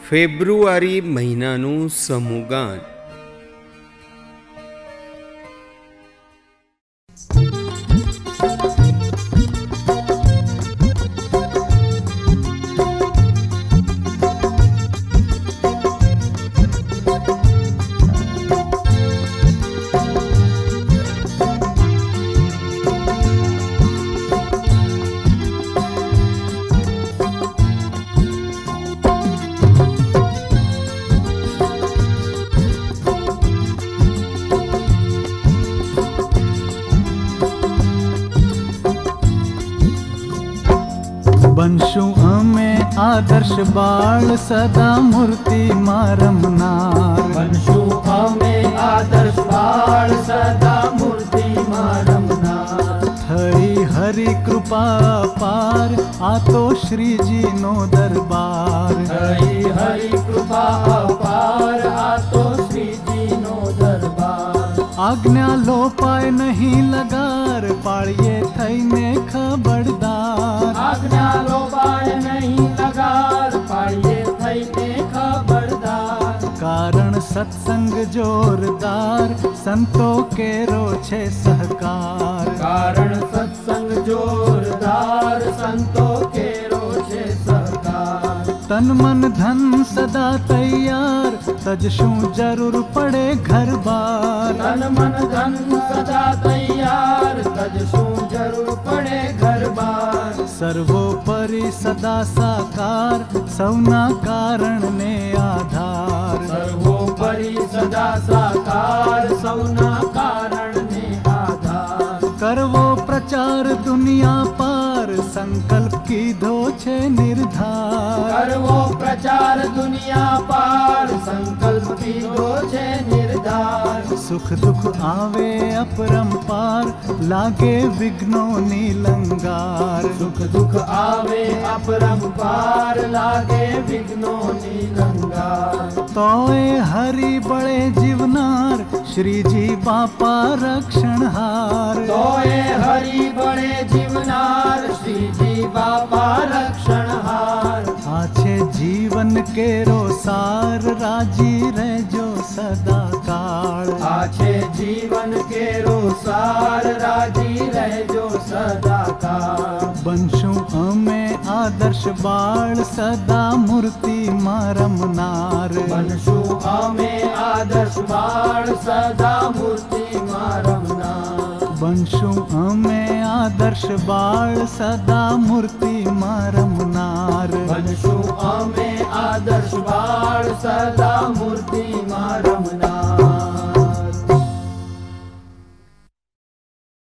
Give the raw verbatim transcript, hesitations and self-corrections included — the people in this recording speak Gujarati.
ફેબ્રુઆરી મહિનાનું સમૂહગાન. બનશું અમે આદર્શ બાળ સદા મૂર્તિમાં રમનાર. બનશું અમે આદર્શ બાળ સદા મૂર્તિમાં રમનાર. થઈ હરિ કૃપા પાર આ તો શ્રીજીનો દરબાર. થઈ હરિ કૃપા પાર આ તો શ્રીજીનો દરબાર. આજ્ઞા લોપાય નહીં લગાર પાળીએ થઈને ખબરદાર. આજ્ઞા લોપાય નહીં લગાર પાળીએ થઈને ખબરદાર. કારણ સત્સંગ જોરદાર સંતો કેરો છે સહકાર. કારણ સત્સંગ જોરદાર સંતો કેરો છે સહકાર. તન મન ધન સદા તૈયાર તજશું જરૂર પડે ઘર બાર. તન મન ધન સદા તૈયાર તજશું જરૂર પડે ઘર બાર. સર્વોપરી સદા સાકાર સૌના કારણને આધાર. સર્વોપરી સદા સાકાર સૌના કારણને આધાર. કરવો પ્રચાર દુનિયા પાર સંકલ્પ કીધો છે નિર્ધાર. કરવો પ્રચાર દુનિયા પાર સંકલ્પ કીધો છે નિર્ધાર. સુખ દુઃખ આવે અપરંપાર લાગે વિઘ્નોની લંગાર. સુખ દુઃખ આવે અપરંપાર લાગે વિઘ્નોની લંગાર. તોય હરિ બળે જીવનાર શ્રીજી બાપા રક્ષણહાર. તોય હરિ બળે જીવનાર શ્રીજી બાપા રક્ષણહાર. આ છે જીવન કેરો સાર રાજી રહેજો સદા કાળ. આ છે જીવન કેરો સાર રાજી રહેજો સદા કાળ. બનશું અમે આદર્શ બાળ સદા મૂર્તિમાં રમનાર. બનશું અમે આદર્શ બાળ સદા મૂર્તિમાં રમનાર. બનશું અમે આદર્શ બાળ સદા મૂર્તિમાં રમનાર. બનશું અમે આદર્શ બાળ સદા મૂર્તિમાં રમનાર.